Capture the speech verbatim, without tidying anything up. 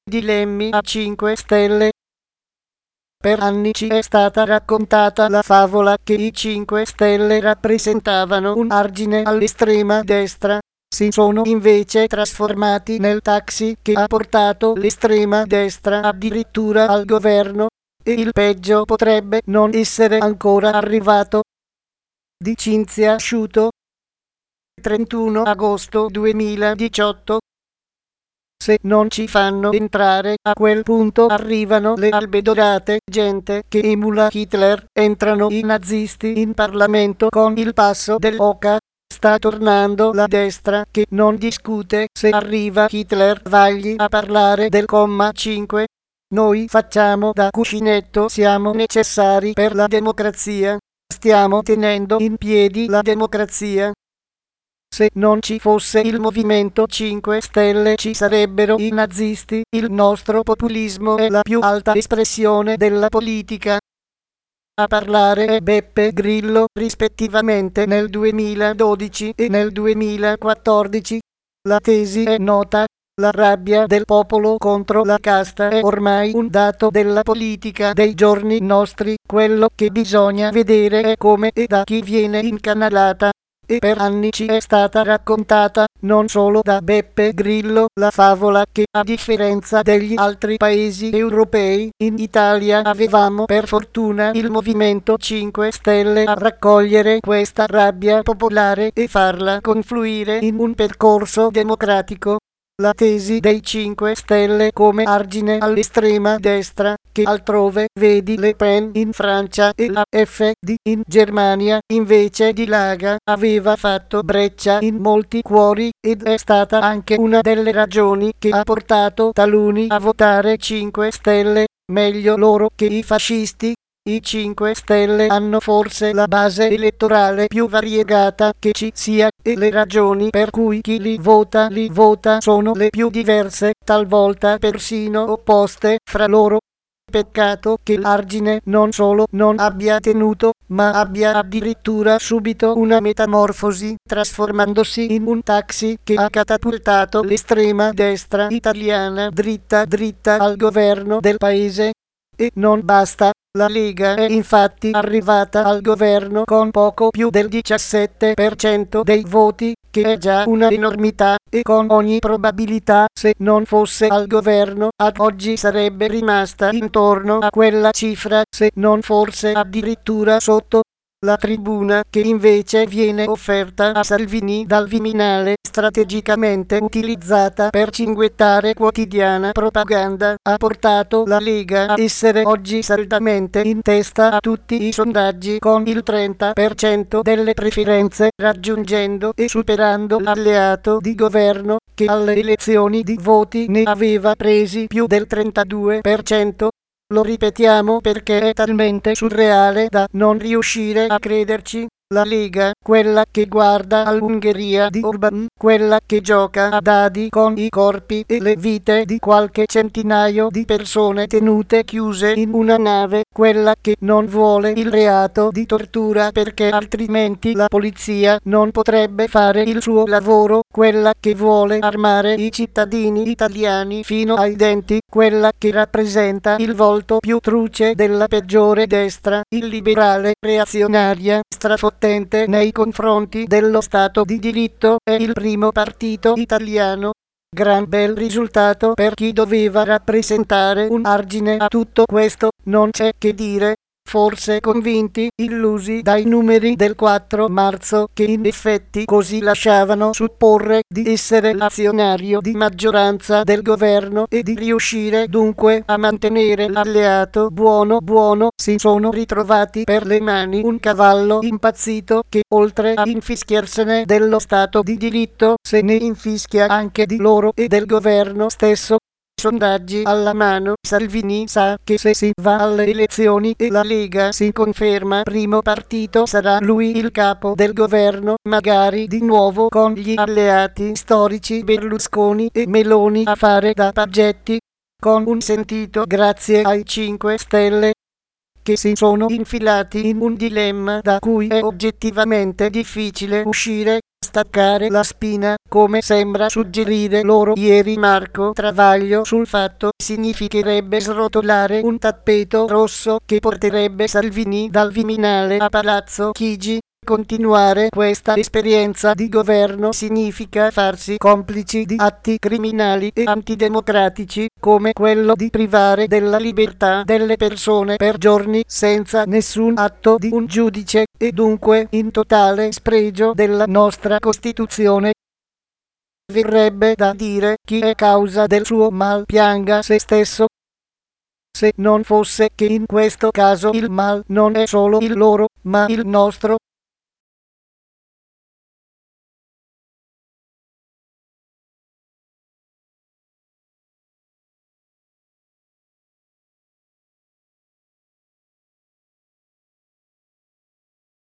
dilemmi a cinque stelle. Per anni ci è stata raccontata la favola che i cinque Stelle rappresentavano un argine all'estrema destra. Si sono invece trasformati nel taxi che ha portato l'estrema destra addirittura al governo, e il peggio potrebbe non essere ancora arrivato. Di Cinzia Sciuto, trentuno agosto duemiladiciotto. Se non ci fanno entrare, a quel punto arrivano le albe dorate, gente che emula Hitler, entrano i nazisti in Parlamento con il passo dell'oca. Sta tornando la destra che non discute, se arriva Hitler vagli a parlare del comma cinque. Noi facciamo da cuscinetto, siamo necessari per la democrazia. Stiamo tenendo in piedi la democrazia. Se non ci fosse il Movimento cinque Stelle ci sarebbero i nazisti. Il nostro populismo è la più alta espressione della politica. A parlare è Beppe Grillo, rispettivamente nel duemiladodici e nel duemilaquattordici. La tesi è nota. La rabbia del popolo contro la casta è ormai un dato della politica dei giorni nostri. Quello che bisogna vedere è come e da chi viene incanalata. E per anni ci è stata raccontata, non solo da Beppe Grillo, la favola che, a differenza degli altri paesi europei, in Italia avevamo per fortuna il Movimento cinque Stelle a raccogliere questa rabbia popolare e farla confluire in un percorso democratico. La tesi dei cinque Stelle come argine all'estrema destra, che altrove, vedi Le Pen in Francia e la F D in Germania, invece dilaga, aveva fatto breccia in molti cuori, ed è stata anche una delle ragioni che ha portato taluni a votare cinque Stelle, meglio loro che i fascisti. I cinque Stelle hanno forse la base elettorale più variegata che ci sia, e le ragioni per cui chi li vota li vota sono le più diverse, talvolta persino opposte fra loro. Peccato che l'argine non solo non abbia tenuto, ma abbia addirittura subito una metamorfosi, trasformandosi in un taxi che ha catapultato l'estrema destra italiana dritta dritta al governo del paese. E non basta. La Lega è infatti arrivata al governo con poco più del diciassette per cento dei voti, che è già una enormità, e con ogni probabilità, se non fosse al governo, ad oggi sarebbe rimasta intorno a quella cifra, se non forse addirittura sotto. La tribuna che invece viene offerta a Salvini dal Viminale, strategicamente utilizzata per cinguettare quotidiana propaganda, ha portato la Lega a essere oggi saldamente in testa a tutti i sondaggi con il trenta per cento delle preferenze, raggiungendo e superando l'alleato di governo, che alle elezioni di voti ne aveva presi più del trentadue per cento. Lo ripetiamo perché è talmente surreale da non riuscire a crederci. La Lega, quella che guarda all'Ungheria di Orban, quella che gioca a dadi con i corpi e le vite di qualche centinaio di persone tenute chiuse in una nave, quella che non vuole il reato di tortura perché altrimenti la polizia non potrebbe fare il suo lavoro, quella che vuole armare i cittadini italiani fino ai denti, quella che rappresenta il volto più truce della peggiore destra, illiberale, reazionaria, strafottente nei confronti dello Stato di diritto, è il primo partito italiano. Gran bel risultato per chi doveva rappresentare un argine a tutto questo, non c'è che dire. Forse convinti, illusi dai numeri del quattro marzo, che in effetti così lasciavano supporre di essere l'azionario di maggioranza del governo e di riuscire dunque a mantenere l'alleato buono buono, si sono ritrovati per le mani un cavallo impazzito che, oltre a infischiarsene dello Stato di diritto, se ne infischia anche di loro e del governo stesso. Sondaggi alla mano, Salvini sa che se si va alle elezioni e la Lega si conferma primo partito sarà lui il capo del governo, magari di nuovo con gli alleati storici Berlusconi e Meloni a fare da paggetti, con un sentito grazie ai cinque Stelle, che si sono infilati in un dilemma da cui è oggettivamente difficile uscire. staccare la spina, come sembra suggerire loro ieri Marco Travaglio sul Fatto, significherebbe srotolare un tappeto rosso che porterebbe Salvini dal Viminale a Palazzo Chigi. Continuare questa esperienza di governo significa farsi complici di atti criminali e antidemocratici, come quello di privare della libertà delle persone per giorni senza nessun atto di un giudice, e dunque in totale spregio della nostra Costituzione. Verrebbe da dire: chi è causa del suo mal pianga se stesso. Se non fosse che in questo caso il mal non è solo il loro, ma il nostro.